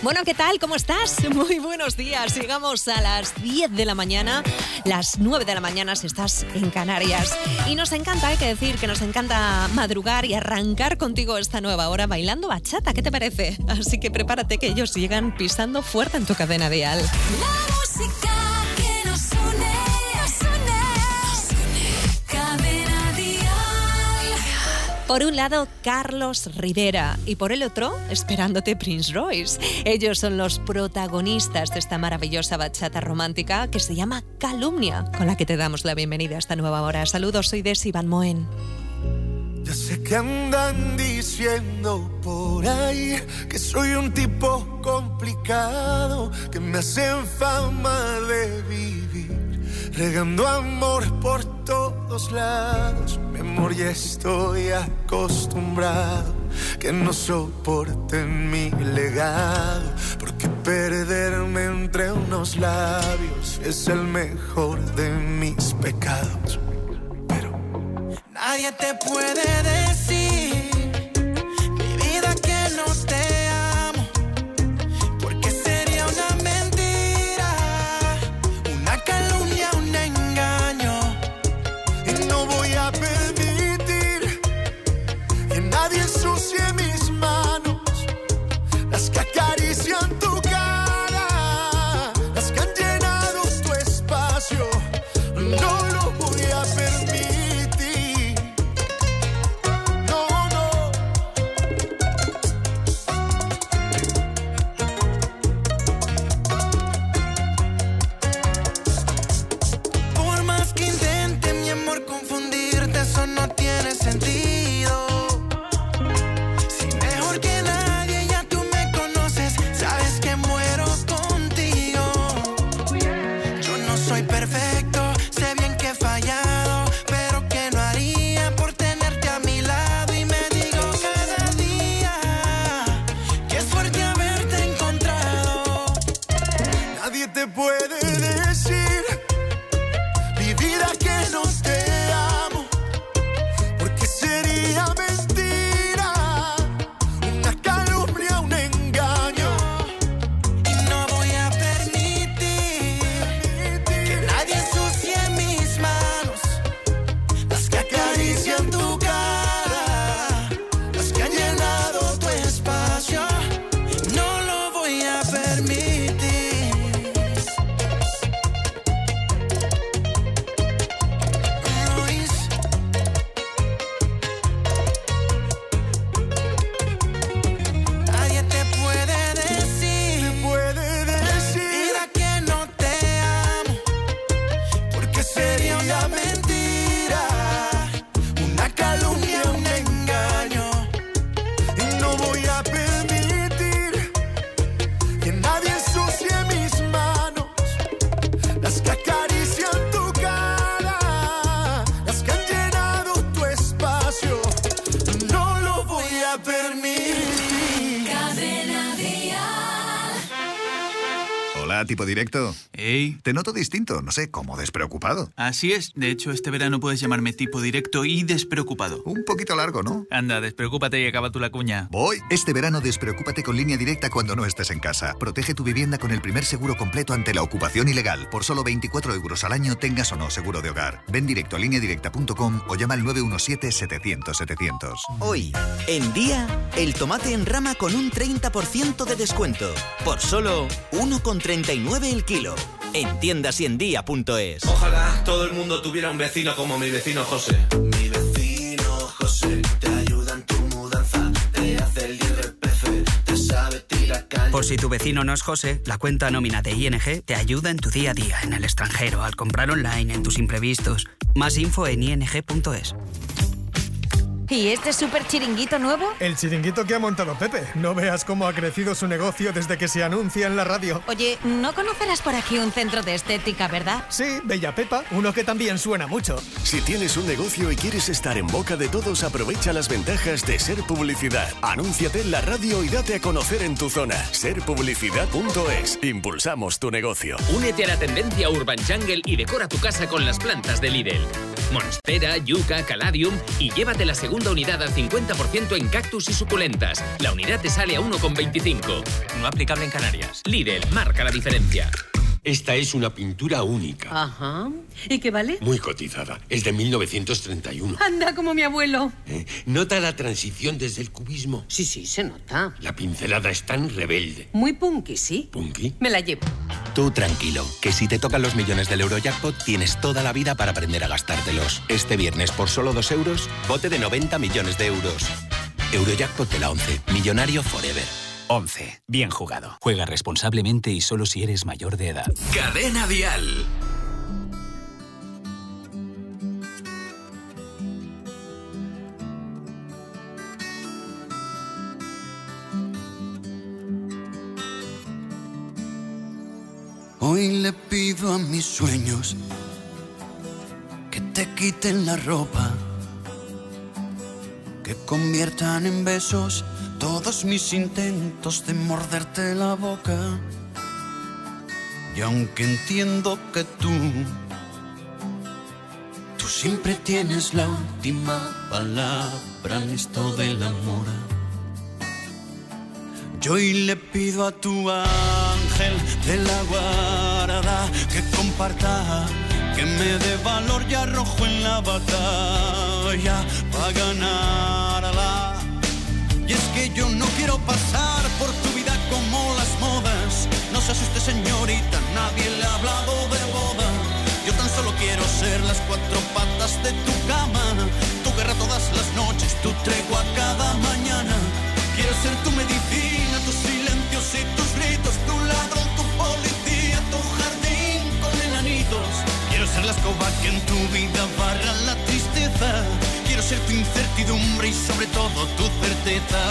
Bueno, ¿qué tal? ¿Cómo estás? Muy buenos días. Llegamos a las 10 de la mañana, las 9 de la mañana si estás en Canarias. Y nos encanta, hay que decir que nos encanta madrugar y arrancar contigo esta nueva hora bailando bachata. ¿Qué te parece? Así que prepárate que ellos llegan pisando fuerte en tu cadena dial. La música que nos une, Cadena Dial. Por un lado, Carlos Rivera y por el otro, esperándote, Prince Royce. Ellos son los protagonistas de esta maravillosa bachata romántica que se llama Calumnia, con la que te damos la bienvenida a esta nueva hora. Saludos, soy Desi Van Moen. Ya sé que andan diciendo por ahí que soy un tipo complicado, que me hacen fama de vivir, regando amor por todos lados. Mi amor, ya estoy acostumbrado, que no soporten mi legado, porque perderme entre unos labios es el mejor de mis pecados. Nadie te puede decir, mi vida, que no te amo, porque sería una mentira, una calumnia, un engaño. Y no voy a permitir que nadie ensucie mis manos, las que acarician tu cara, las que han llenado tu espacio. No lo voy a permitir. Tipo directo. ¡Ey! Te noto distinto, no sé, como despreocupado. Así es. De hecho, este verano puedes llamarme tipo directo y despreocupado. Un poquito largo, ¿no? Anda, despreocúpate y acaba tú la cuña. Voy. Este verano despreocúpate con Línea Directa cuando no estés en casa. Protege tu vivienda con el primer seguro completo ante la ocupación ilegal. Por solo 24 € al año, tengas o no seguro de hogar. Ven directo a lineadirecta.com o llama al 917-700-700. Hoy, en Día, el tomate en rama con un 30% de descuento. Por solo 1,39 el kilo. En tiendasiendía.es. Ojalá todo el mundo tuviera un vecino como mi vecino José. Mi vecino José te ayuda en tu mudanza, te hace el IRPF, te sabe tirar caña. Por si tu vecino no es José, la cuenta nómina de ING te ayuda en tu día a día, en el extranjero, al comprar online, en tus imprevistos. Más info en ing.es. ¿Y este súper chiringuito nuevo? El chiringuito que ha montado Pepe. No veas cómo ha crecido su negocio desde que se anuncia en la radio. Oye, ¿no conocerás por aquí un centro de estética, verdad? Sí, Bella Pepa, uno que también suena mucho. Si tienes un negocio y quieres estar en boca de todos, aprovecha las ventajas de Ser Publicidad. Anúnciate en la radio y date a conocer en tu zona. Serpublicidad.es. Impulsamos tu negocio. Únete a la tendencia Urban Jungle y decora tu casa con las plantas de Lidl. Monstera, yuca, caladium y llévate la segunda unidad al 50% en cactus y suculentas. La unidad te sale a 1,25. No aplicable en Canarias. Lidl, marca la diferencia. Esta es una pintura única. Ajá. ¿Y qué vale? Muy cotizada. Es de 1931. Anda, como mi abuelo. ¿Nota la transición desde el cubismo? Sí, se nota. La pincelada es tan rebelde. Muy punky, ¿sí? ¿Punky? Me la llevo. Tú tranquilo, que si te tocan los millones del Eurojackpot, tienes toda la vida para aprender a gastártelos. Este viernes, por solo 2 euros, bote de 90 millones de euros. Eurojackpot de la 11. Millonario forever. 11. Bien jugado. Juega responsablemente y solo si eres mayor de edad. Cadena Dial. Hoy le pido a mis sueños que te quiten la ropa, que conviertan en besos todos mis intentos de morderte la boca. Y aunque entiendo que tú siempre tienes la última palabra en esto del amor, yo hoy le pido a tu ángel de la guarda que comparta, que me dé valor y arrojo en la batalla para ganarla. Y es que yo no quiero pasar por tu vida como las modas. No se asuste, señorita, nadie le ha hablado de boda. Yo tan solo quiero ser las 4 patas de tu cama, tu guerra todas las noches, tu tregua cada mañana. Quiero ser tu medicina, tus silencios y tus gritos, tu ladrón, tu policía, tu jardín con enanitos. Quiero ser la escoba que en tu vida barra la tristeza. Quiero ser tu incertidumbre y sobre todo tu certeza.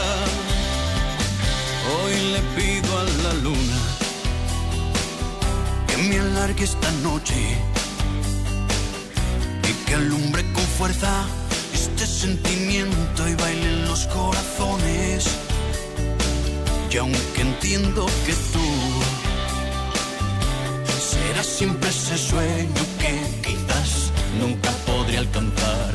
Hoy le pido a la luna que me alargue esta noche y que alumbre con fuerza este sentimiento y baile en los corazones. Y aunque entiendo que tú serás siempre ese sueño que quizás nunca podré alcanzar,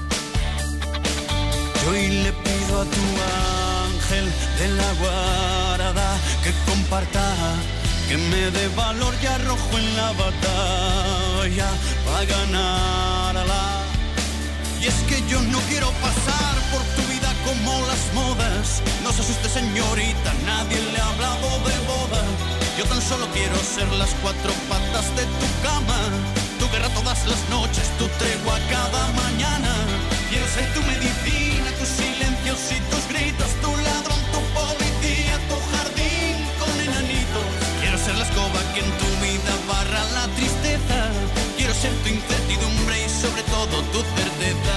yo hoy le pido a tu ángel de la guarda que comparta, que me dé valor y arrojo en la batalla para ganarla. Y es que yo no quiero pasar por tu vida como las modas. No se asuste, señorita, nadie le ha hablado de boda. Yo tan solo quiero ser las 4 patas de tu cama, tu guerra todas las noches, tu tregua cada mañana. Quiero ser tu medicina, tus silencios y tus gritos, tu ladrón, tu policía, tu jardín con enanitos. Quiero ser la escoba que en tu vida barra la tristeza. Quiero ser tu incertidumbre y sobre todo tu certeza.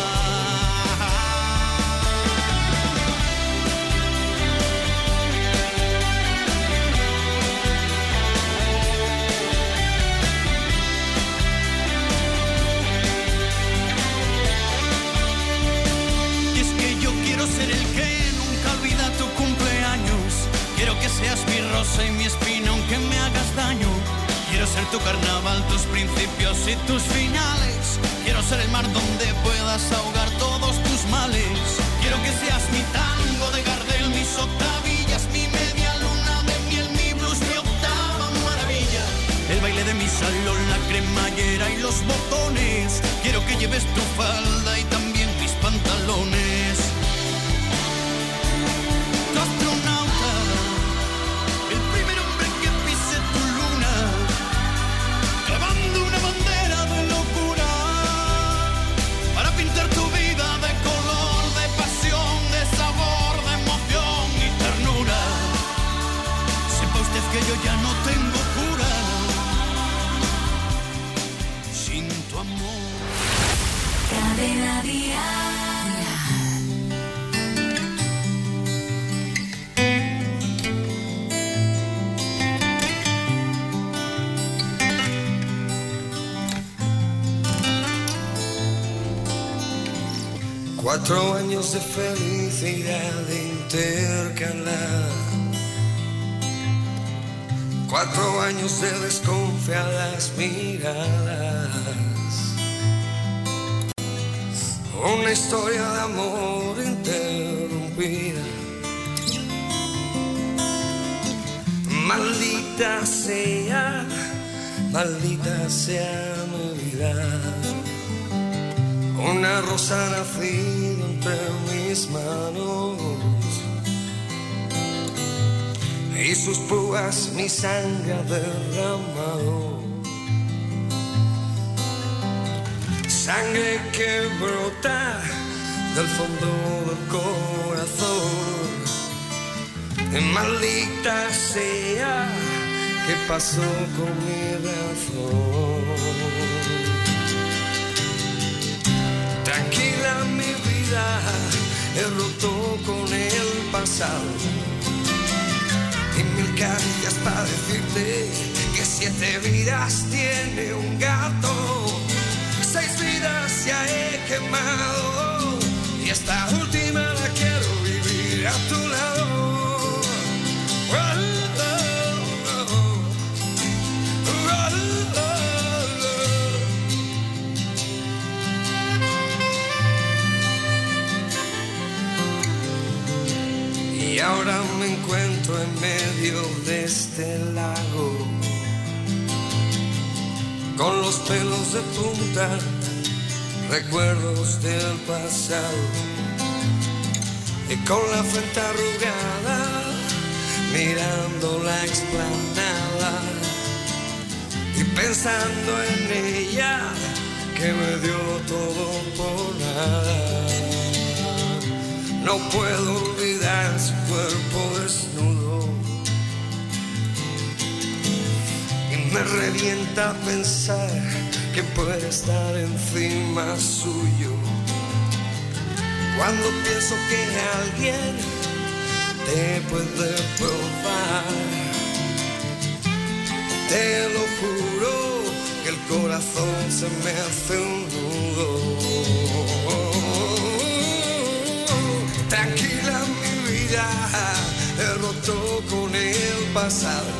Y es que yo quiero ser el que nunca olvida tu cumpleaños. Quiero que seas mi rosa y mi espina aunque me hagas daño. Quiero ser tu carnaval, tus principios y tus finales. Quiero ser el mar donde puedas ahogar todos tus males. Quiero que seas mi tango de Gardel, mis octavillas, mi media luna de miel, mi blues, mi octava maravilla. El baile de mi salón, la cremallera y los botones. Quiero que lleves tu falda y también mis pantalones. Tu astronauta, el primer hombre que pise tu luna, clavando una bandera de locura para pintar tu vida de color, de pasión, de sabor, de emoción y ternura. Sepa usted que yo ya no tengo cura sin tu amor. Cadena Dial. 4 años de felicidad intercalada, 4 años de desconfiadas miradas, una historia de amor interrumpida. Maldita sea mi vida. Una rosa nacida entre mis manos y sus púas mi sangre ha derramado. Sangre que brota del fondo del corazón. Maldita sea, ¿qué pasó con mi razón? Tranquila mi vida, he roto con el pasado. Y mil caricias para decirte que 7 vidas tiene un gato. 6 vidas ya he quemado y esta última la quiero vivir a tu lado. Y ahora me encuentro en medio de este lago, con los pelos de punta, recuerdos del pasado, y con la frente arrugada, mirando la explanada, y pensando en ella, que me dio todo por nada. No puedo olvidar su cuerpo desnudo, y me revienta pensar que puede estar encima suyo. Cuando pienso que alguien te puede probar, te lo juro que el corazón se me hace un nudo. Tranquila mi vida, he roto con el pasado.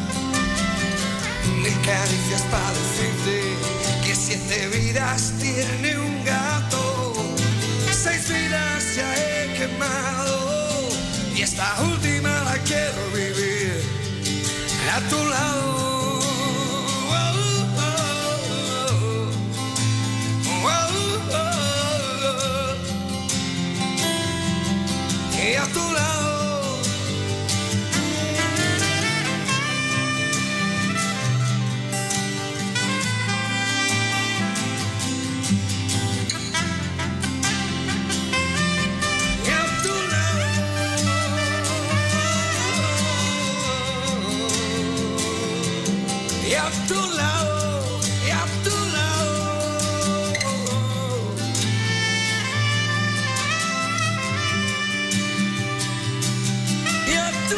Mil caricias para decirte que 7 vidas tiene un gato. 6 vidas ya he quemado y esta última la quiero vivir a tu lado. Y a tu lado. Y a tu lado. Y a tu lado. Y a tu lado. Y a tu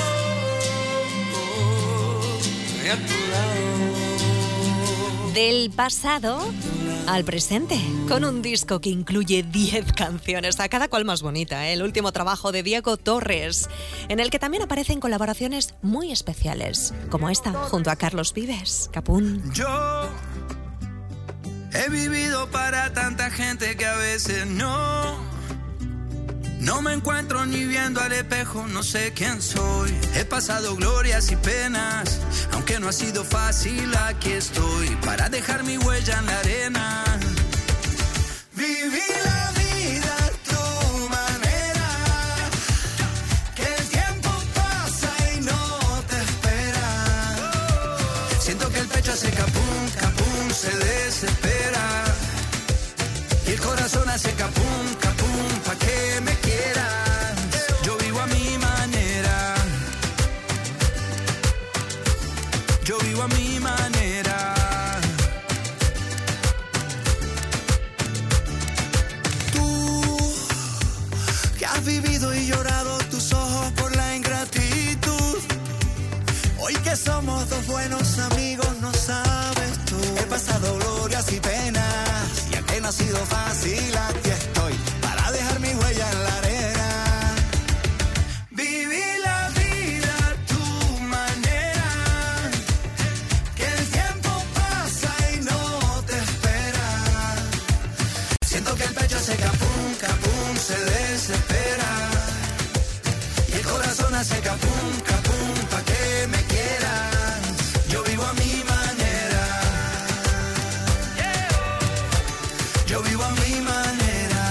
lado. Del pasado al presente, con un disco que incluye 10 canciones, a cada cual más bonita, ¿eh? El último trabajo de Diego Torres, en el que también aparecen colaboraciones muy especiales, como esta, junto a Carlos Vives, Capún. Yo he vivido para tanta gente que a veces no me encuentro ni viendo al espejo, no sé quién soy. He pasado glorias y penas, aunque no ha sido fácil, aquí estoy para dejar mi huella en la arena. Viví la vida a tu manera, que el tiempo pasa y no te espera. Siento que el pecho hace capum, capum, se desespera. Y el corazón hace capum, capum, pa' que me quieras. Yo vivo a mi manera. Yo vivo a mi manera. Tú, que has vivido y llorado tus ojos por la ingratitud. Hoy que somos dos buenos amigos, no sabes tú. He pasado glorias y penas, y aunque no ha sido fácil, aquí estoy para dejar mi huella en la arena. Viví la vida a tu manera, que el tiempo pasa y no te espera. Siento que el pecho hace se desespera. Y el corazón hace capum, capum, pa' que me quieras. Yo vivo a mi manera. Yo vivo a mi manera.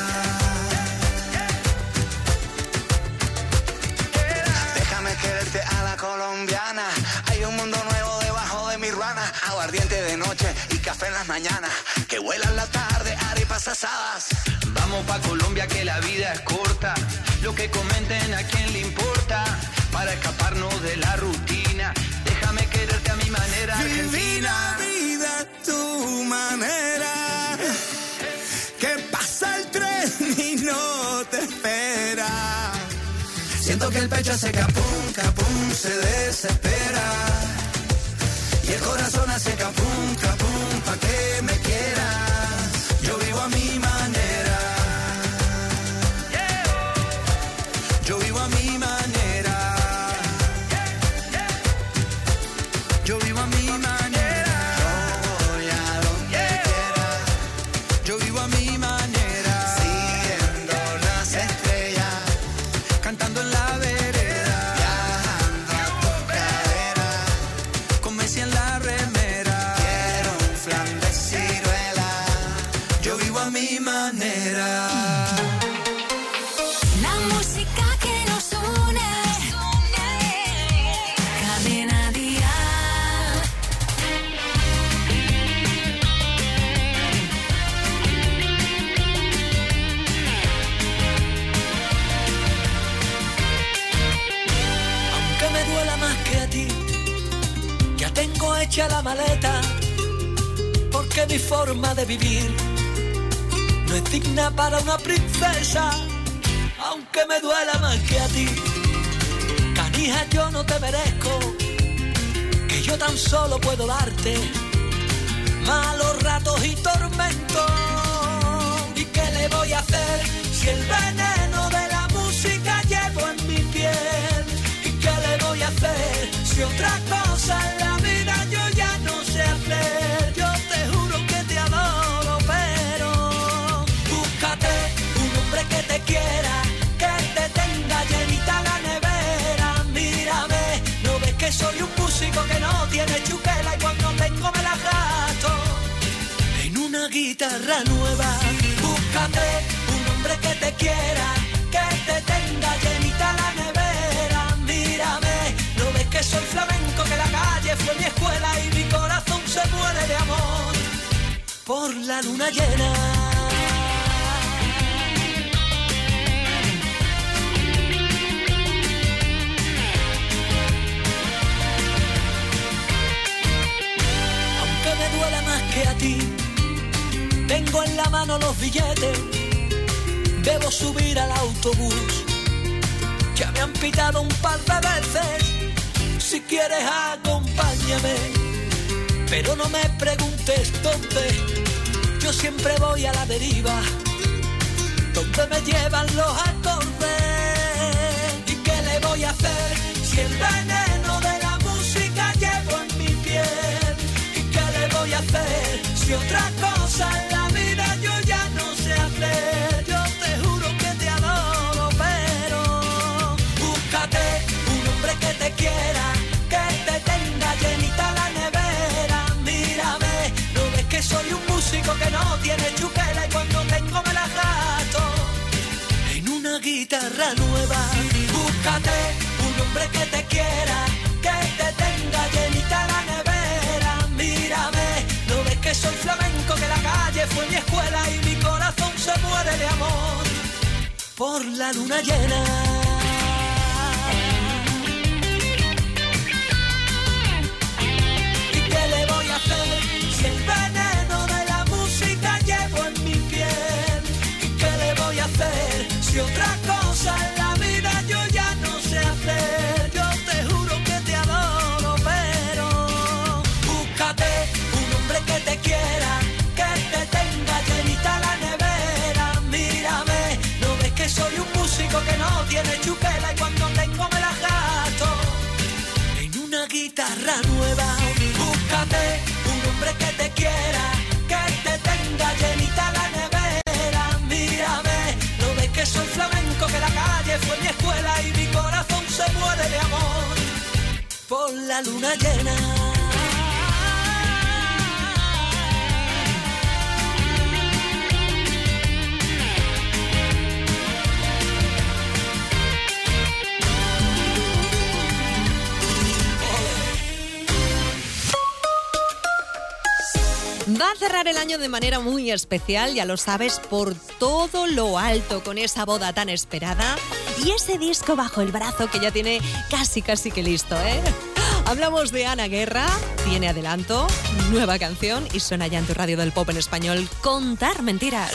Déjame quererte a la colombiana. Hay un mundo nuevo debajo de mi ruana. Aguardiente de noche y café en las mañanas. Que vuelan la tarde, arepas asadas. Vamos pa' Colombia que la vida es corta. Lo que comenten a quién le importa. Para escaparnos de la rutina. Déjame quererte a mi manera, Argentina. Viví la vida a tu manera. Que pasa el tren y no te espera. Siento que el pecho hace capum, capum, se desespera. Y el corazón hace capum, capum, pa' que me quieras. Yo vivo a mi manera. Yo vivo a mi manera. Yo vivo a mi manera. Yo voy a donde quiera. Yo vivo a mi manera. Siguiendo las estrellas. Cantando en la vereda. Viajando a tu cadera. Con Messi en la remera. Quiero un flan de ciruela. Yo vivo a mi manera. La música que nos une. Cadena Dial. Aunque me duela más que a ti, ya tengo hecha la maleta, porque mi forma de vivir no es digna para una princesa. Aunque me duela más que a ti, canija, yo no te merezco, que yo tan solo puedo darte malos ratos y tormentos. ¿Y qué le voy a hacer si el veneno de la música llevo en mi piel? ¿Y qué le voy a hacer si otra cosa en la vida yo ya no sé hacer? Yo te juro que te adoro, pero búscate un hombre que te quiera, que te tenga llenita la nevera. Mírame, ¿no ves que soy un músico que no tiene chuquela y cuando tengo me la gasto en una guitarra nueva? Búscate un hombre que te quiera, que te tenga llenita la nevera. Mírame, ¿no ves que soy flamenco, que la calle fue mi escuela y mi corazón se muere de amor por la luna llena? Me duele más que a ti, tengo en la mano los billetes, debo subir al autobús, ya me han pitado un par de veces, si quieres acompáñame, pero no me preguntes dónde, yo siempre voy a la deriva, donde me llevan los acordes. ¿Y qué le voy a hacer si el veneno de la música llevo en mi piel? Voy a hacer si otra cosa en la vida yo ya no sé hacer? Yo te juro que te adoro, pero búscate un hombre que te quiera, que te tenga llenita la nevera. Mírame, ¿no ves que soy un músico que no tiene chuquela y cuando tengo me la gasto en una guitarra nueva? Búscate un hombre que te quiera, que te tenga llenita la nevera. Mírame, ¿no ves que soy flamenco, que la calle fue mi escuela y mi corazón se muere de amor por la luna llena? ¿Y qué le voy a hacer si el veneno de la música llevo en mi piel? ¿Y qué le voy a hacer si otra cosa en la vida yo ya no sé hacer? Yo te juro que te adoro, pero búscate un hombre que te quiera, que te tenga llenita la nevera. Mírame, ¿no ves que soy un músico que no tiene la luna llena. Va a cerrar el año de manera muy especial, ya lo sabes, por todo lo alto, con esa boda tan esperada y ese disco bajo el brazo que ya tiene casi que listo, ¿eh? Hablamos de Ana Guerra, tiene adelanto, nueva canción y suena ya en tu radio del pop en español, Contar Mentiras.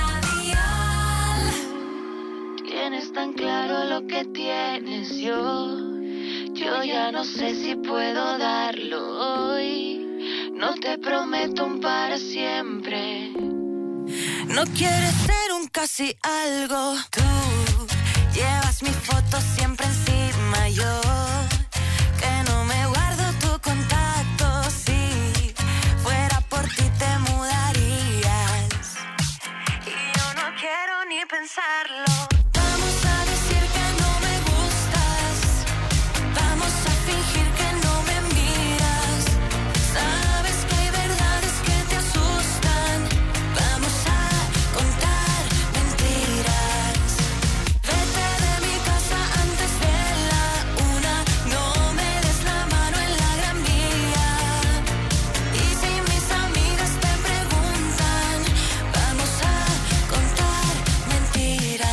Tienes tan claro lo que tienes yo ya no sé si puedo darlo hoy. No te prometo un para siempre. No quieres ser un casi algo. Tú llevas mi foto siempre encima. Yo que no me guardo tu contacto. Si fuera por ti te mudarías. Y yo no quiero ni pensarlo. Vamos a decir que no me gustas. Vamos a fingir que no me miras. Sabes que hay verdades que te asustan. Vamos a contar mentiras. Vete de mi casa antes de la 1. No me des la mano en la Gran Vía. Y si mis amigas te preguntan, vamos a contar mentiras.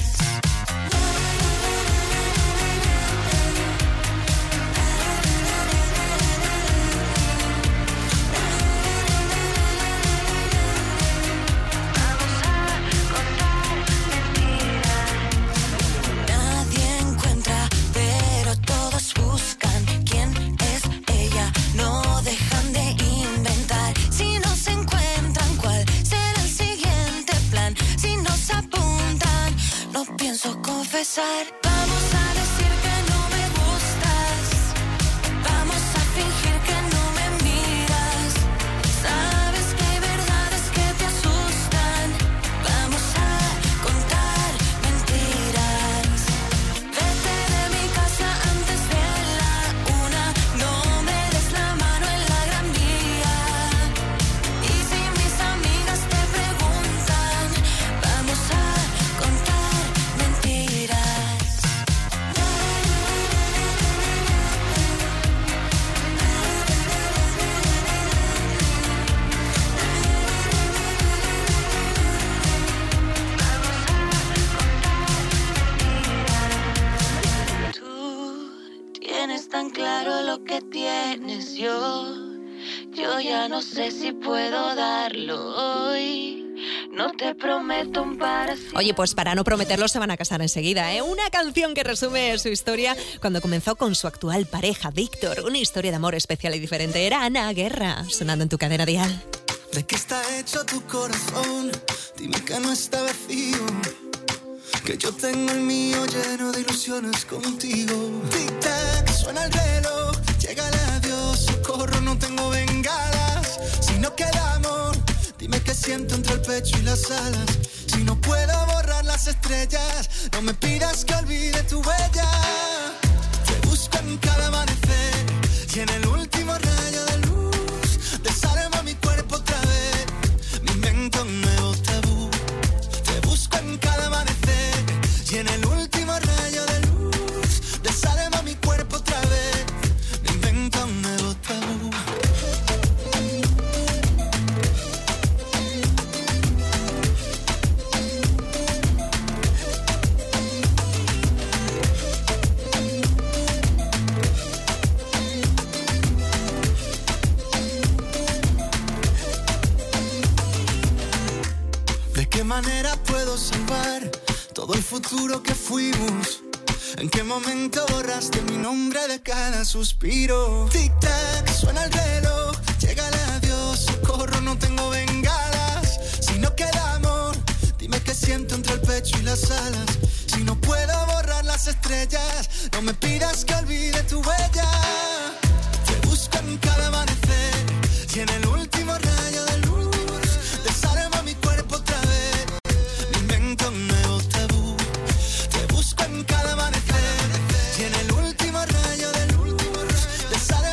Nadie encuentra, pero todos buscan quién es ella. No dejan de inventar. Si no se encuentran, ¿cuál será el siguiente plan? Si nos apuntan, no pienso confesar. Vamos a decir que no me gustas. Vamos a fingir que no me miras. Sabes que hay verdades que te asustan. Vamos a contar mentiras. Vete de mi casa antes de la 1. No me des la mano en la Gran Vía. Y si mis amigas te preguntan, vamos a contar mentiras. Tienes tan claro lo que tienes yo ya no sé si puedo darlo hoy. No te prometo un para siempre. Oye, pues para no prometerlo se van a casar enseguida, ¿eh? Una canción que resume su historia cuando comenzó con su actual pareja, Víctor. Una historia de amor especial y diferente. Era Ana Guerra, sonando en tu cadena dial. ¿De qué está hecho tu corazón? Dime que no está vacío. Que yo tengo el mío lleno de ilusiones contigo. Tic-tac, suena el reloj. Llega el adiós, socorro, no tengo bengalas. Si no queda amor, dime qué siento entre el pecho y las alas. Si no puedo borrar las estrellas, no me pidas que olvide tu huella. Te busco en cada amanecer y en el último rayo de luz. Desarma mi cuerpo otra vez, mi mente un nuevo tabú. Te busco en cada amanecer y en el último rayo de luz. Desarma mi cuerpo otra vez, me invento un nuevo tabú. ¿De qué manera puedo salvar todo el futuro que fuimos? ¿En qué momento borraste mi nombre de cada suspiro? Tic-tac, suena el reloj, llega el adiós, socorro, no tengo bengalas. Si no queda amor, dime qué siento entre el pecho y las alas. Si no puedo borrar las estrellas, no me pidas que olvide tu huella. Te busco en cada amanecer y en el último rayo de luz. Desarma mi cuerpo otra vez, me invento un nuevo tabú. Te busco en cada amanecer y en el último rayo de luz. Desarma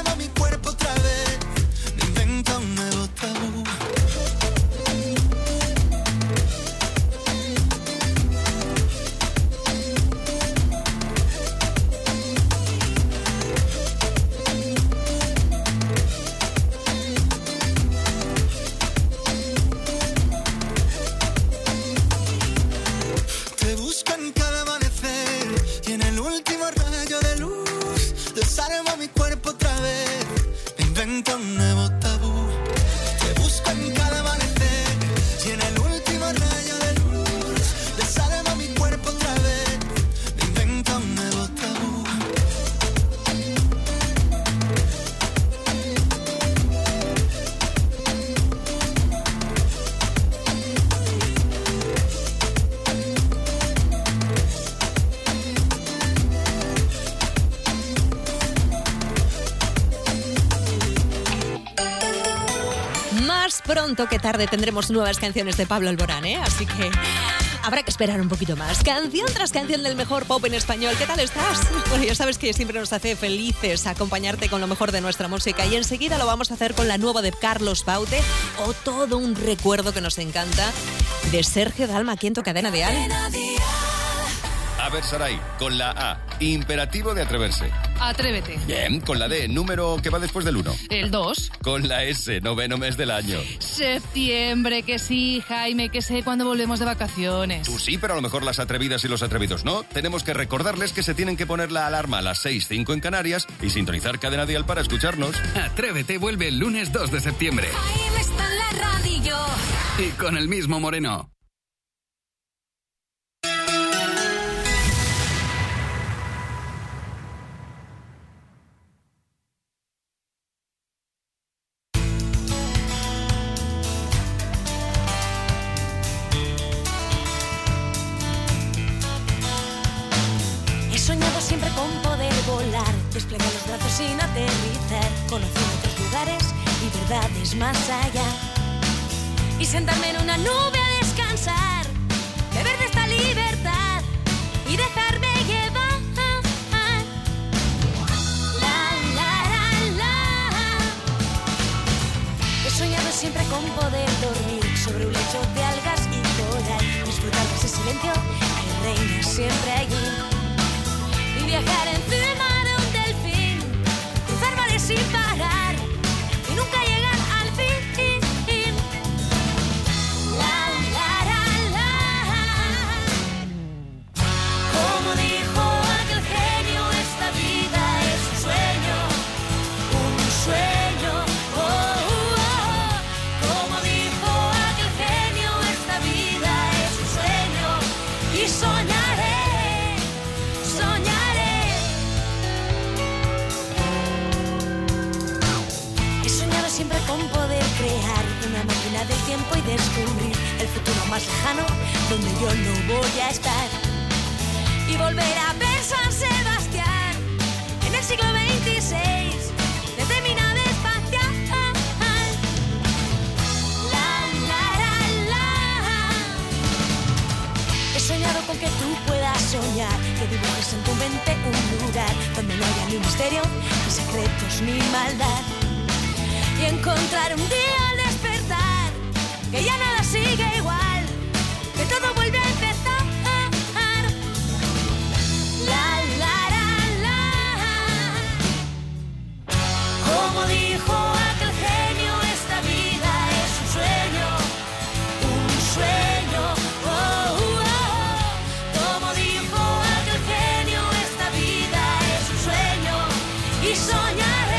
pronto que tarde tendremos nuevas canciones de Pablo Alborán, ¿eh? Así que habrá que esperar un poquito más. Canción tras canción del mejor pop en español. ¿Qué tal estás? Bueno, ya sabes que siempre nos hace felices acompañarte con lo mejor de nuestra música y enseguida lo vamos a hacer con la nueva de Carlos Baute o todo un recuerdo que nos encanta de Sergio Dalma aquí en Tu Cadena Dial. A ver, Saray, con la A, imperativo de atreverse. Atrévete. Bien, con la D, número que va después del 1. El 2. Con la S, noveno mes del año. Septiembre, que sí, Jaime, que sé cuándo volvemos de vacaciones. Tú sí, pero a lo mejor las atrevidas y los atrevidos no. Tenemos que recordarles que se tienen que poner la alarma a las 6:05 en Canarias y sintonizar Cadena Dial para escucharnos. Atrévete vuelve el lunes 2 de septiembre. Jaime está en la radio. Y con el mismo Moreno. He soñado siempre con poder volar, desplegar los brazos sin aterrizar, conocer otros lugares y verdades más allá. Y sentarme en una nube a descansar, beber de esta libertad y dejarme llevar. La, la, la, la. He soñado siempre con poder dormir sobre un lecho de algas y coral, disfrutar de ese silencio que reina siempre allí. Y viajar encima de un delfín, cruzar mares sin parar y nunca llegar al fin. La, la, la, la. Como dijo aquel genio, esta vida es un sueño, un sueño. Oh, oh, oh. Como dijo aquel genio, esta vida es un sueño y soñaré. Siempre con poder crear una máquina del tiempo y descubrir el futuro más lejano donde yo no voy a estar y volver a ver San Sebastián en el siglo XXVI desde mi nave espacial. La, la, la, la. He soñado con que tú puedas soñar, que dibujes en tu mente un lugar donde no haya ni misterio, ni secretos, ni maldad. Y encontrar un día al despertar que ya nada sigue igual, que todo vuelve a empezar. La, la, la, la. Como dijo aquel genio, esta vida es un sueño, un sueño. Oh, oh, oh. Como dijo aquel genio, esta vida es un sueño y soñaré.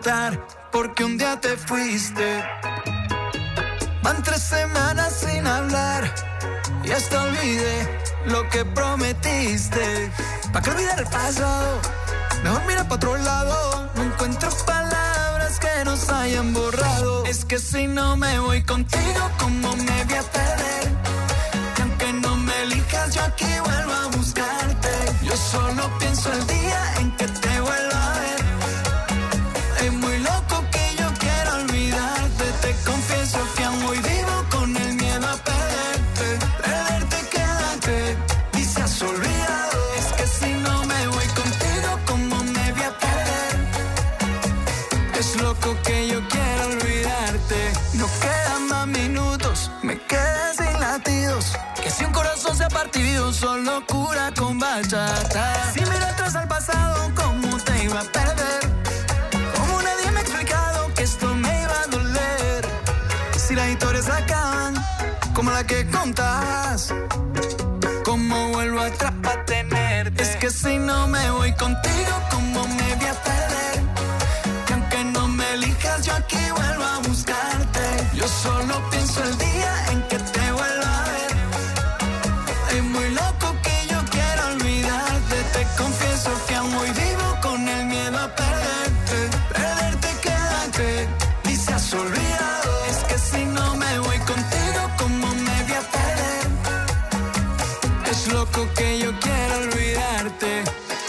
contar, porque un día te fuiste. Van 3 semanas sin hablar y hasta olvidé lo que prometiste. ¿Pa' qué olvidar el pasado? Mejor mira pa' otro lado. No encuentro palabras que nos hayan borrado. Es que si no me voy contigo, ¿cómo me voy a perder? Y aunque no me elijas, yo aquí vuelvo a buscarte. Yo solo pienso el día en que te vuelva a ver. Es muy loco que yo quiera olvidarte. Te confieso que aún hoy vivo con el miedo a perderte. Perderte quédate y se has olvidado. Es que si no me voy contigo, ¿cómo me voy a perder? Es loco que yo quiera olvidarte. No quedan más minutos, me quedé sin latidos. Que si un corazón se ha partido, solo cura con bachata. Si miro atrás al pasado, ¿cómo te iba a perder? Como nadie me ha explicado que esto me iba a doler. Si las historias acaban, como la que contas, ¿cómo vuelvo atrás para tenerte? Es que si no me voy contigo, ¿cómo me voy a perder? Que aunque no me elijas, yo aquí vuelvo a buscarte. Yo solo pienso el día en que te vuelva a ver. Es muy loco que yo quiera olvidarte. Te confieso que aún hoy vivo con el miedo a perderte. Perderte quédate y se has olvidado. Es que si no me voy contigo, ¿cómo me voy a perder? Es loco que yo quiera olvidarte.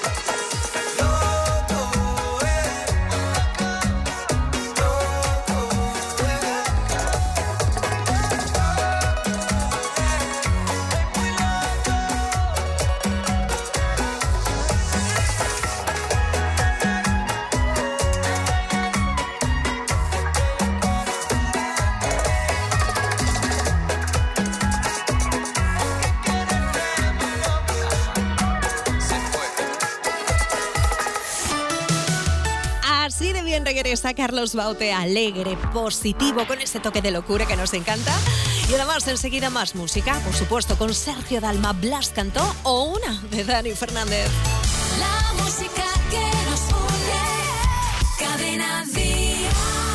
Así de bien regresa Carlos Baute, alegre, positivo, con ese toque de locura que nos encanta. Y además enseguida más música, por supuesto, con Sergio Dalma, Blas cantó o una de Dani Fernández. La música que nos une, Cadena Dial.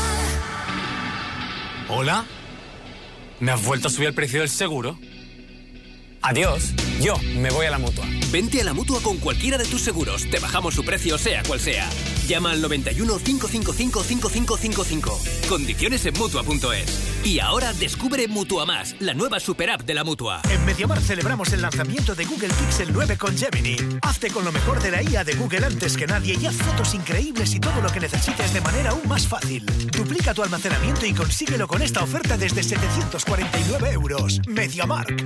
¿Hola? ¿Me has vuelto a subir el precio del seguro? Adiós, yo me voy a la Mutua. Vente a la Mutua con cualquiera de tus seguros. Te bajamos su precio, sea cual sea. Llama al 91 555 5555. Condiciones en Mutua.es. Y ahora descubre Mutua Más, la nueva super app de la Mutua. En Mediamar celebramos el lanzamiento de Google Pixel 9 con Gemini. Hazte con lo mejor de la IA de Google antes que nadie y haz fotos increíbles y todo lo que necesites de manera aún más fácil. Duplica tu almacenamiento y consíguelo con esta oferta desde 749 euros. Mediamarkt.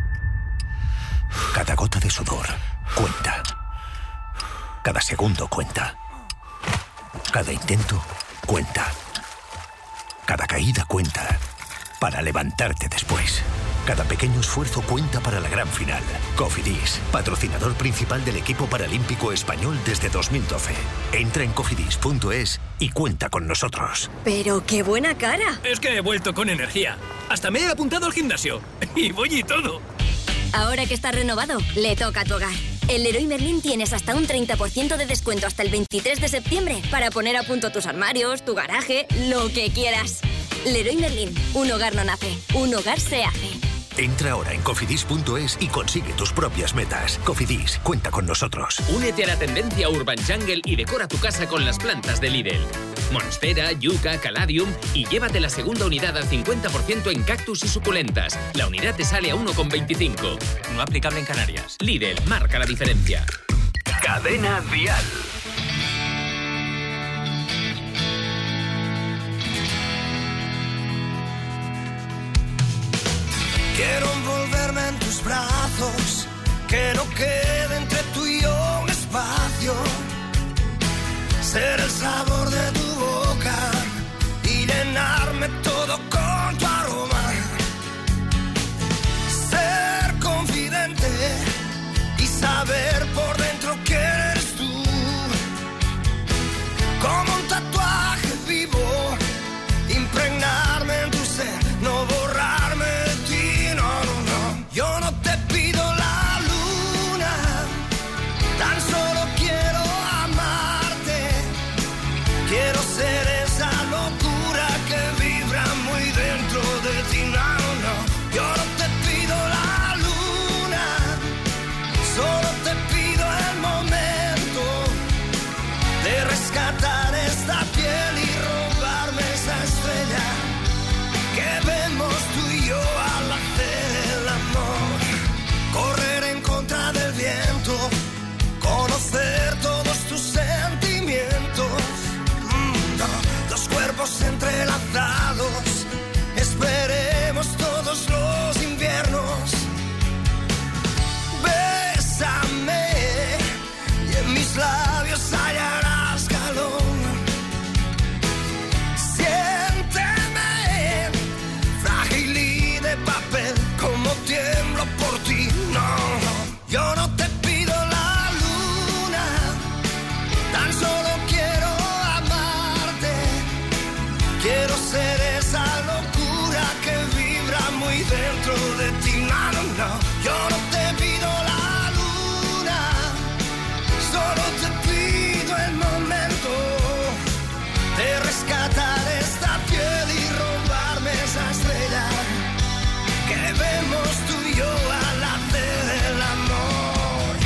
Cada gota de sudor cuenta. Cada segundo cuenta. Cada intento cuenta. Cada caída cuenta. Para levantarte después. Cada pequeño esfuerzo cuenta para la gran final. Cofidis, patrocinador principal del equipo paralímpico español desde 2012. Entra en cofidis.es y cuenta con nosotros. ¡Pero qué buena cara! Es que he vuelto con energía. Hasta me he apuntado al gimnasio. Y voy y todo. Ahora que está renovado, le toca a tu hogar. En Leroy Merlin tienes hasta un 30% de descuento hasta el 23 de septiembre para poner a punto tus armarios, tu garaje, lo que quieras. Leroy Merlin, un hogar no nace, un hogar se hace. Entra ahora en cofidis.es y consigue tus propias metas. Cofidis, cuenta con nosotros. Únete a la tendencia Urban Jungle y decora tu casa con las plantas de Lidl. Monstera, yuca, caladium y llévate la segunda unidad al 50% en cactus y suculentas. La unidad te sale a 1,25. No aplicable en Canarias. Lidl, marca la diferencia. Cadena Dial. Quiero envolverme en tus brazos, que no quede entre tú y yo un espacio. Ser el sabor de tu boca y llenarme todo con tu aroma. Ser confidente y saber por dentro que eres tú. Como un tatuaje vivo, impregnarme en tu ser, no borrarme de ti, no, no, no. Yo no te pido la luna, rescatar esta piel y robarme esa estrella que vemos tú y yo al hacer el amor. Correr en contra del viento, conocer todos tus sentimientos. Dos cuerpos entrelazados, esperemos todos los inviernos. Bésame y en mis labios hallarás calor. Siénteme, frágil y de papel, como tiemblo por ti. No, yo no te pido la luna, tan solo quiero amarte. Quiero ser esa locura que vibra muy dentro de ti. No, no, no, yo no te pido la luna, solo te pido el momento de rescatar esta piel y robarme esa estrella que vemos tú y yo al hacer el amor.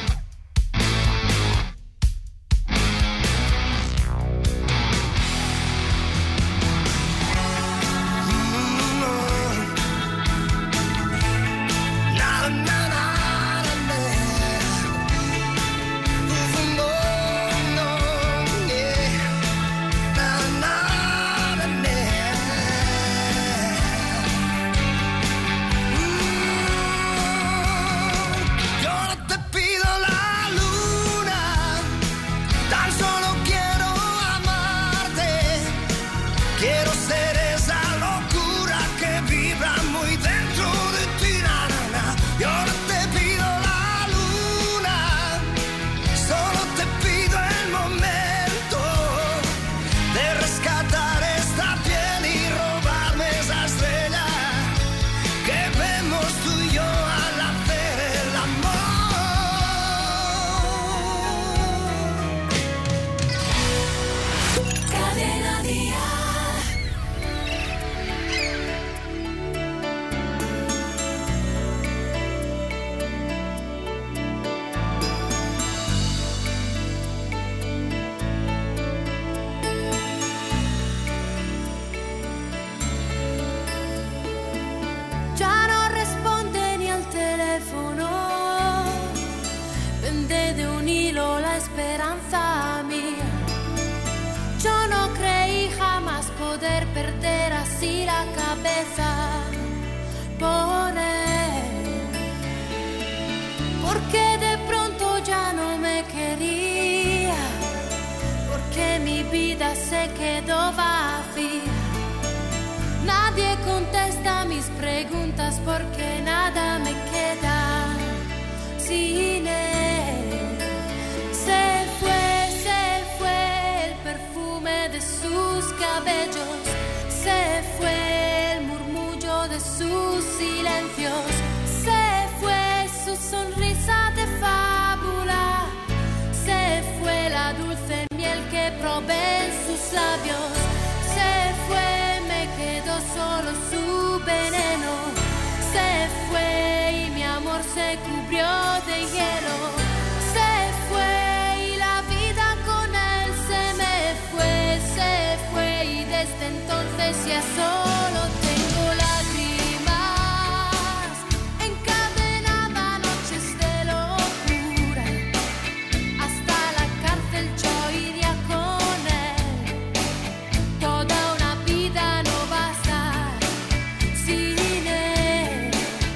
Na, na, na, na, na. Yo no te pido la luna, tan solo quiero amarte. Quiero ser esa locura que vibra muy dentro de ti. Na, na, na. Yo no te pido la luna, solo te pido el momento de rescatar esta piel y robarme esa estrella que vemos tú y yo al hacer el amor. Cadena Día. Ya no responde ni al teléfono, pende de un hilo la esperanza mía. Yo no creí jamás poder perder así la cabeza por él, porque de pronto ya no me quería, porque mi vida se quedó vacía. Nadie contesta mis preguntas porque nada me queda sin él. Se fue el perfume de sus cabellos, se fue el murmullo de sus silencios, se fue su sonrisa de fábula, se fue la dulce miel que probé en sus labios, se fue, me quedó solo su veneno, se fue y mi amor se cubrió de hielo, se fue y la vida con él se me fue y desde entonces ya solo tengo lágrimas encadenadas, noches de locura, hasta la cárcel yo iría con él, toda una vida no basta sin él.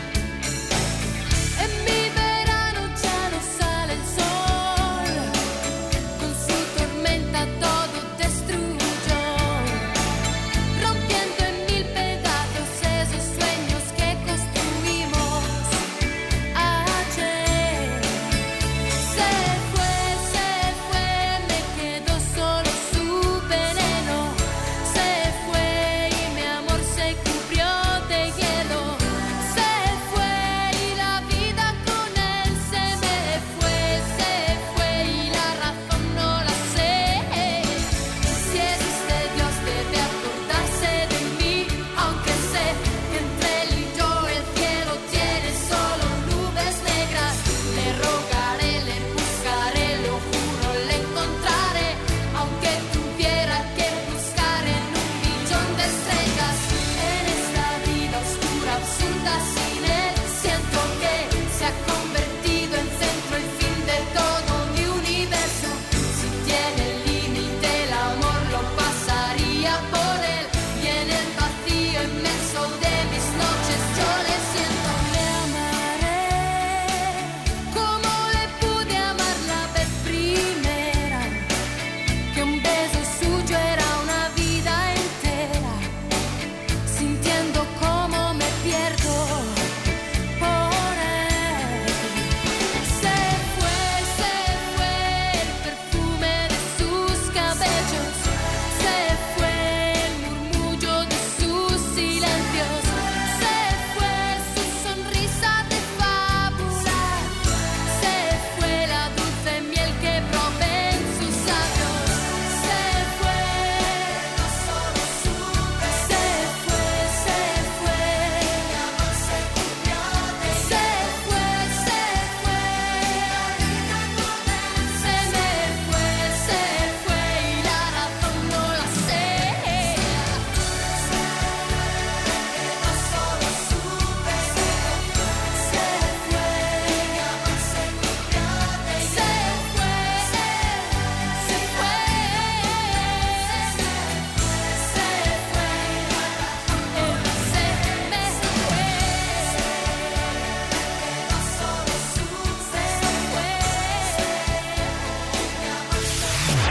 En mi verano ya no sale el sol, con su tormenta todo destruyó, rompiendo en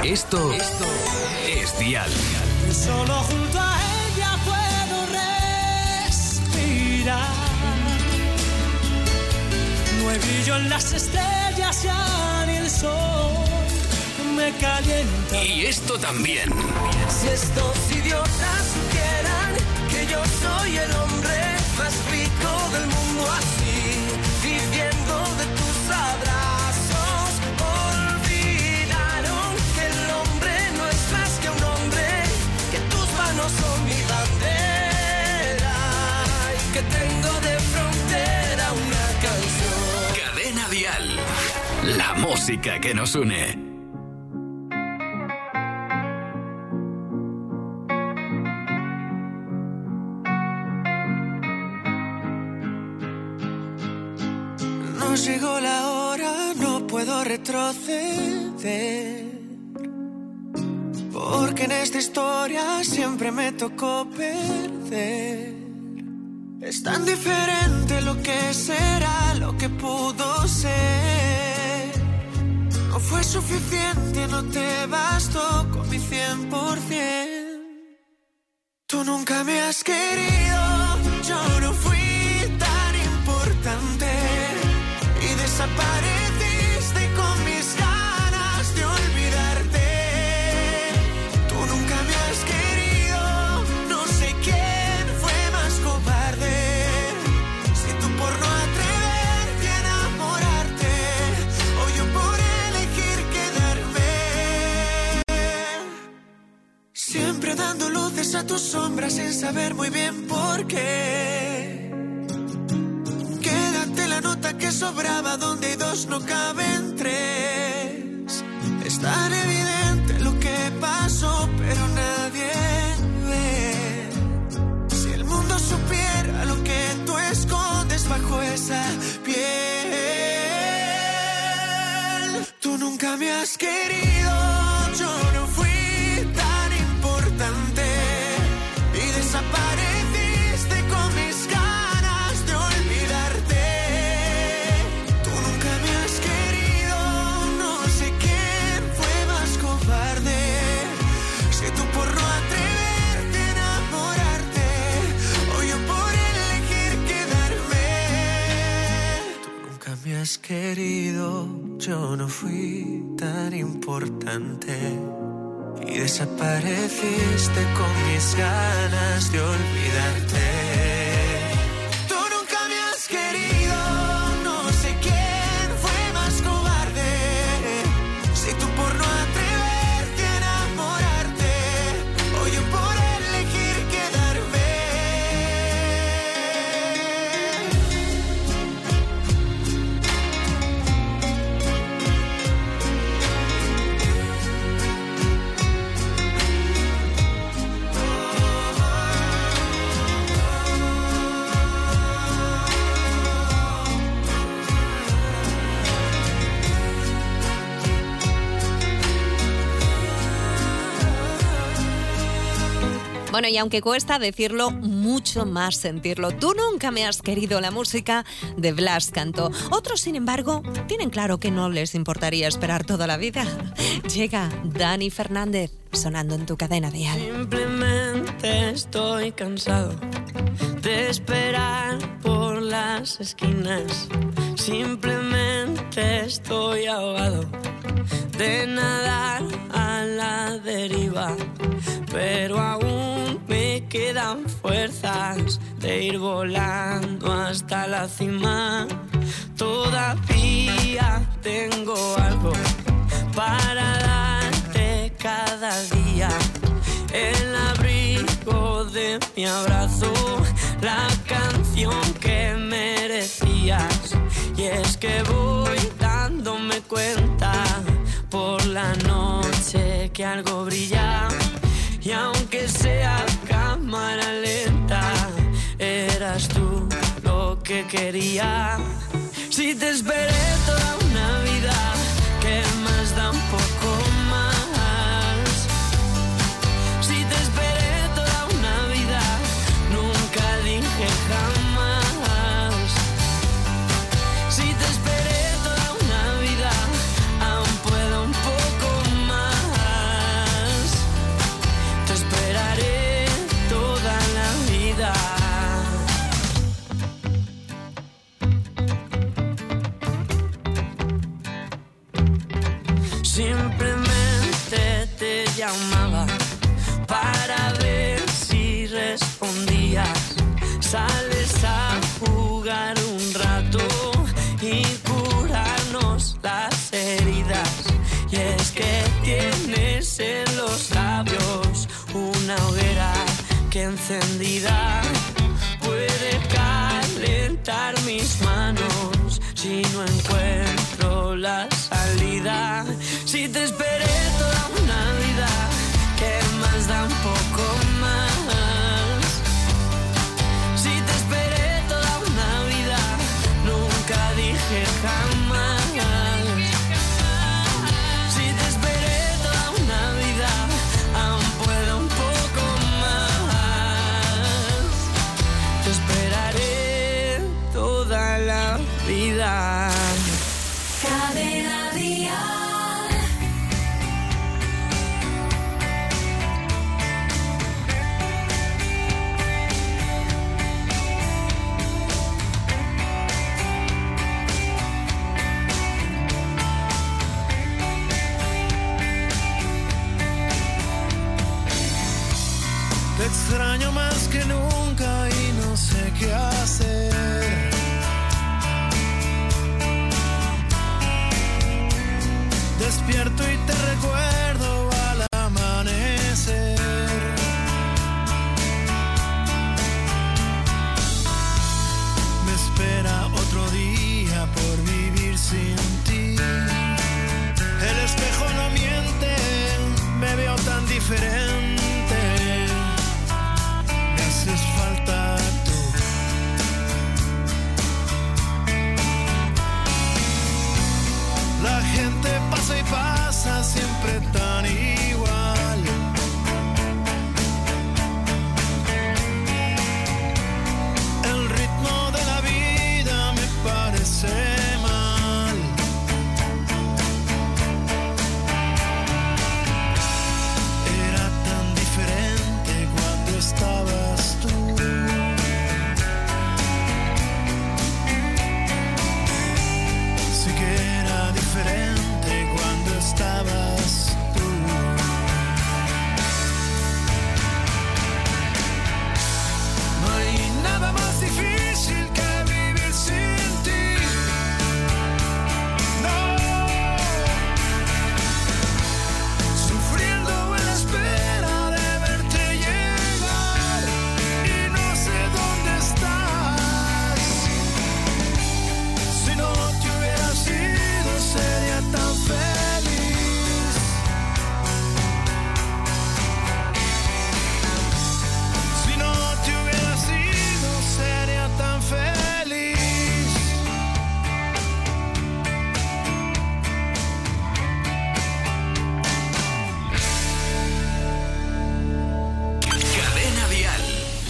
Esto es Dial. Solo junto a ella puedo respirar. No hay brillo en las estrellas ya ni el sol me calienta. Y esto también. Si estos idiotas supieran que yo soy el hombre más rico del mundo, así, viviendo de tus abrazos, olvidaron que el hombre no es más que un hombre, que tus manos son mi bandera y que tengo de frontera una canción. Cadena Dial. La música que nos une. Llegó la hora, no puedo retroceder, porque en esta historia siempre me tocó perder. Es tan diferente lo que será, lo que pudo ser. No fue suficiente, no te bastó con mi 100%. Tú nunca me has querido, yo no fui tan importante. Y desapareciste con mis ganas de olvidarte. Tú nunca me has querido, no sé quién fue más cobarde. Si tú por no atreverte a enamorarte, o yo por elegir quedarme. Siempre dando luces a tus sombras sin saber muy bien por qué. La nota que sobraba donde hay dos no caben tres. Es tan evidente lo que pasó, pero nadie ve. Si el mundo supiera lo que tú escondes bajo esa piel. Tú nunca me has querido, yo no fui tan importante. Y desapareciste con mis ganas de olvidarte. Me has querido, yo no fui tan importante. Y desapareciste con mis ganas de olvidarte. Tú nunca me has querido, no sé quién fue más cobarde. Si tú por no atreverte a enamorarte, o yo por elegir quedarme. Bueno, y aunque cuesta decirlo, mucho más sentirlo. Tú nunca me has querido, la música de Blas Cantó. Otros, sin embargo, tienen claro que no les importaría esperar toda la vida. Llega Dani Fernández, sonando en tu cadena Dial. Simplemente estoy cansado de esperar por las esquinas. Simplemente estoy ahogado de nadar a la deriva. Pero aún me quedan fuerzas de ir volando hasta la cima. Todavía tengo algo para darte cada día. El abrigo de mi abrazo, la canción que merecías. Y es que voy dándome cuenta por la noche que algo brilla. Y aunque sea cámara lenta, eras tú lo que quería. Si te esperé toda una vida, ¿qué más da un poco más? Si te esperé toda una vida, nunca dije jamás. Si te esperé toda una vida, aún puedo un poco más. llamaba para ver si respondías. Sales a jugar un rato y curarnos las heridas. Y es que tienes en los labios una hoguera que encendida puede calentar mis manos si no encuentro la salida. Si te esperé toda una vida, ¿qué más da un poco más? Si te esperé toda una vida, nunca dije jamás. Si te esperé toda una vida, aún puedo un poco más. Te esperaré toda la vida. Cadena Dial. Te extraño más que nunca y no sé qué hacer. Despierto y te recuerdo al amanecer. Me espera otro día por vivir sin ti. El espejo no miente, me veo tan diferente. Me haces falta tú. La gente pasa y pasa siempre tan igual. El ritmo de la vida me parece mal. Era tan diferente cuando estabas tú. Sí que era diferente cuando estabas tú. No hay nada más difícil que vivir sin ti. No. Sufriendo en la espera de verte llegar y no sé dónde estás. Si no te hubiera sido sería tan feliz. Si no te hubiera sido sería tan feliz. Cadena Dial.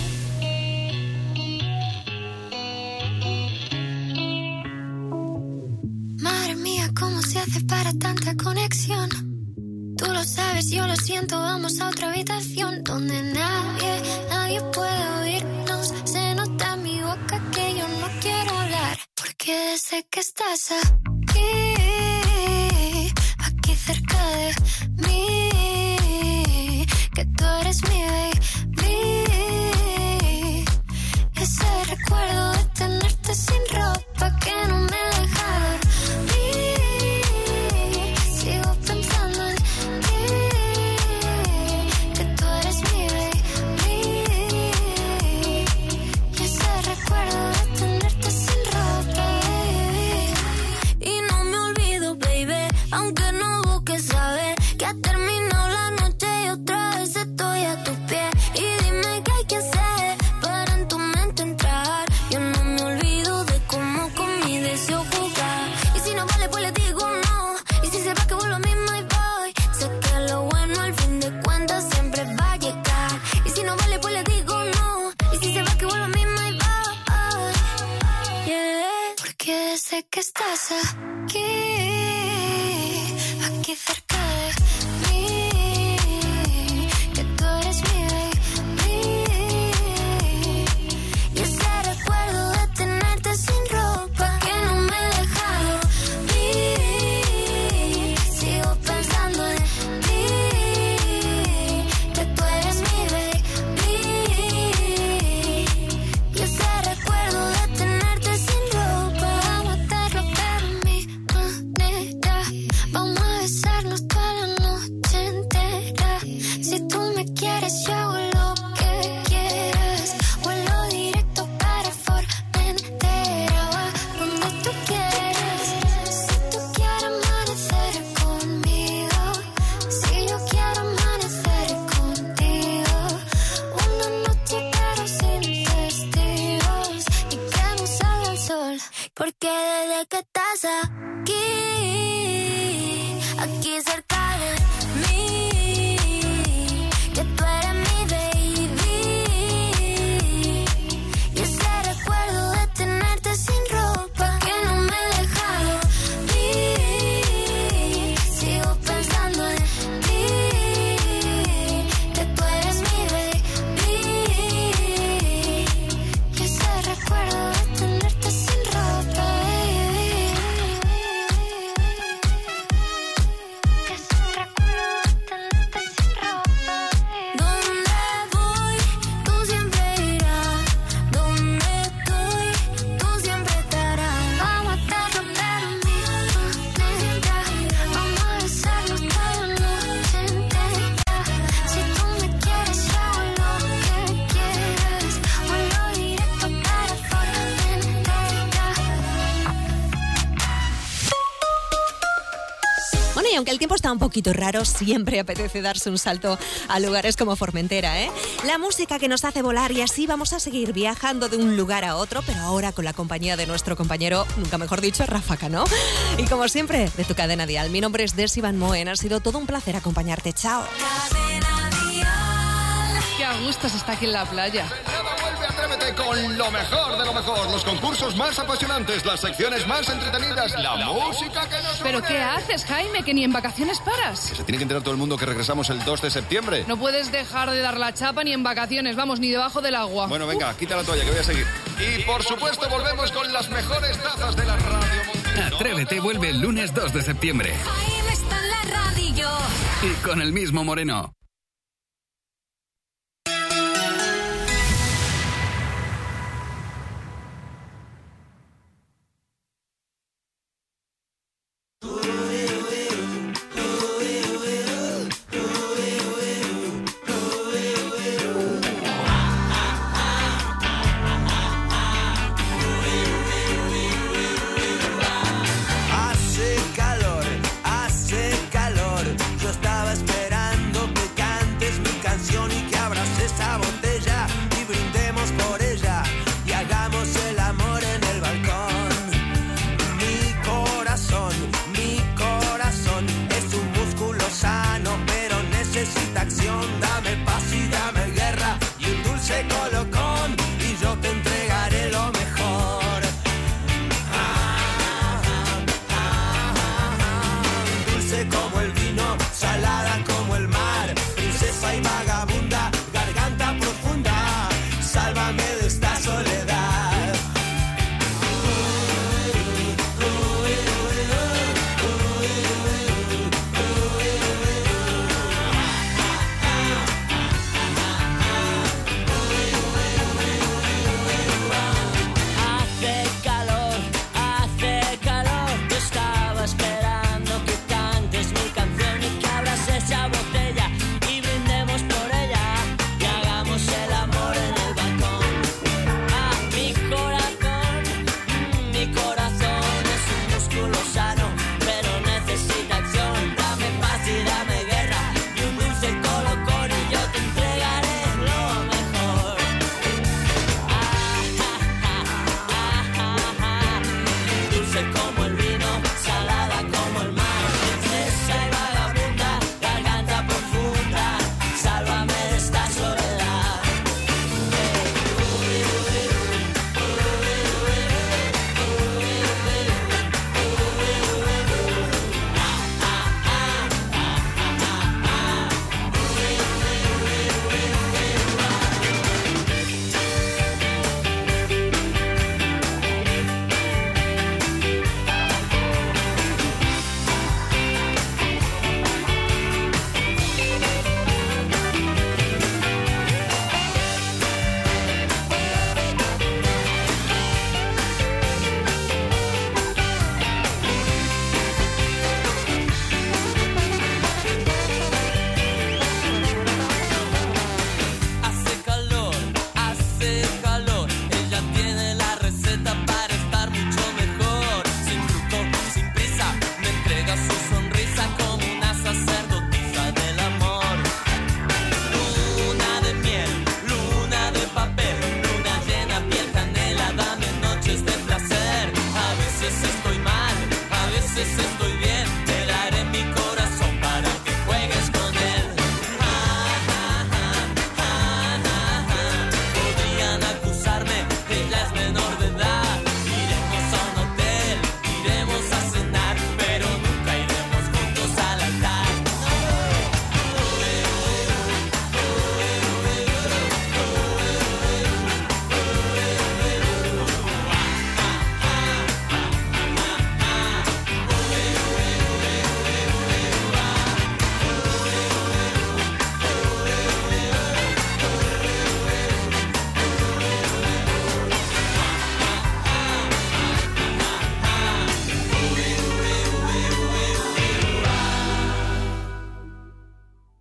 Madre mía, ¿cómo se hace para tanta conexión? Tú lo sabes, yo lo siento, vamos a otra habitación donde nadie puede oírnos. Se nota en mi boca que yo no quiero hablar, porque sé que estás aquí cerca de mí, que tú eres mi baby. Ese recuerdo de tenerte sin ropa que no me deja dormir. Sigo pensando en ti, que tú eres mi baby. Y ese recuerdo de tenerte sin ropa, baby. Y no me olvido, baby, aunque no busques saber que ha terminado la noche y otra vez estoy a tus pies. Y dime qué hay que hacer para en tu mente entrar. Yo no me olvido de cómo con mi deseo jugar. Y si no vale, pues le digo no. Y si se va, que vuelvo a mismo y voy. Sé que lo bueno al fin de cuentas siempre va a llegar. Y si no vale, pues le digo no. Y si se va, que vuelvo a mismo y voy. Yeah. Porque sé que estás aquí cerca de mí, que tú eres mi baby. Y ese recuerdo de tenerte sin ropa que no me deja dormir. Sigo pensando en ti, estás aquí cerca de mí, que tú eres mi baby, y ese recuerdo de tenerte sin ropa que no me he dejado ir, sigo pensando en ti, que tú eres mi baby, y ese recuerdo de tenerte sin ropa, Y aunque el tiempo está un poquito raro, siempre apetece darse un salto a lugares como Formentera, ¿eh? La música que nos hace volar, y así vamos a seguir viajando de un lugar a otro, pero ahora con la compañía de nuestro compañero, nunca mejor dicho, Rafa Cano. Y como siempre, de tu cadena Dial. Mi nombre es Desi Van Moen. Ha sido todo un placer acompañarte. Chao. Qué a gusto se está aquí en la playa. Atrévete con lo mejor de lo mejor, los concursos más apasionantes, las secciones más entretenidas, la música que nos... ¿Pero qué haces, Jaime? Que ni en vacaciones paras. Que se tiene que enterar todo el mundo que regresamos el 2 de septiembre. No puedes dejar de dar la chapa ni en vacaciones, vamos, ni debajo del agua. Bueno, venga, quita la toalla que voy a seguir. Y por supuesto volvemos con las mejores tazas de la radio mundial. Atrévete vuelve el lunes 2 de septiembre. Jaime está en la radio. Y con el mismo Moreno.